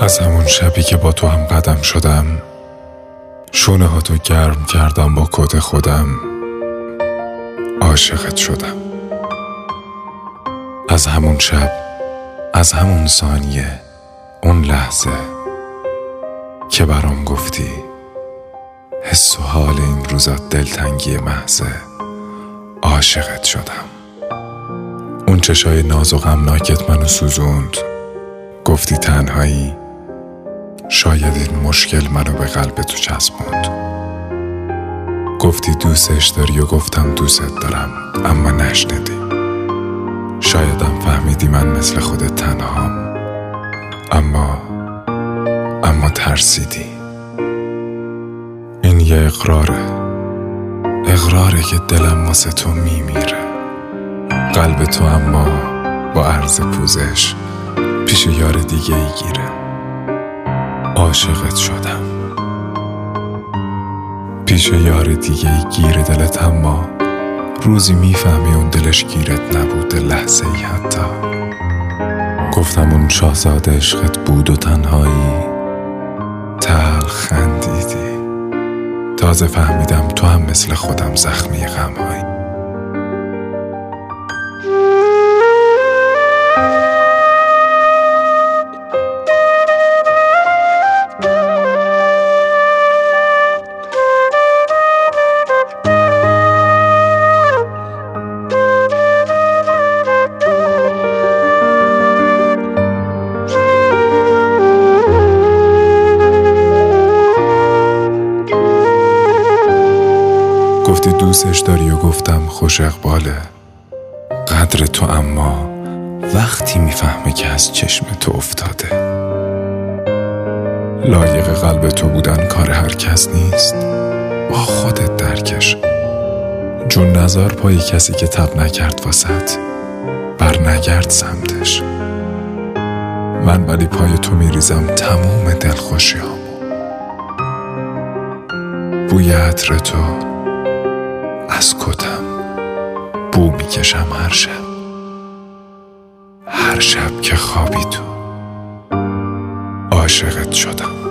از همون شبی که با تو هم قدم شدم، شونه ها تو گرم کردم با کت خودم، عاشقت شدم. از همون شب، از همون ثانیه، اون لحظه که برام گفتی حس و حال این روزات دلتنگی محضه، عاشقت شدم. اون چشای ناز و غمناکت منو سوزوند، گفتی تنهایی، شاید این مشکل منو به قلب تو چسبوند. گفتی دوستش داری و گفتم دوست دارم، اما نشنیدی. شایدم فهمیدی من مثل خودت تنهام، اما ترسیدی. این یه اقراره که دلم واسه تو میمیره. قلب تو اما با عرض پوزش پیش یار دیگه ای گیره. عاشقت شدم. پیش یار دیگه ای گیره دلت، اما روزی میفهمی اون دلش گیرت نبوده، لحظه ای حتی. گفتم اون شاهزاده عشقت بود و تنهایی، تلخ خندیدی. تازه فهمیدم تو هم مثل خودم زخمی غمهایی. گفتی دوستش داری و گفتم خوش اقباله. قدر تو اما وقتی میفهمه که از چشم تو افتاده. لایق قلب تو بودن کار هر کس نیست، با خودت درکش. جون نزار پای کسی که تب نکرد واسط، بر نگرد سمتش. من ولی پای تو میریزم تموم دلخوشیامو. بوی عطر تو از کتم بو میکشم هر شب که خوابی تو، عاشقت شدم.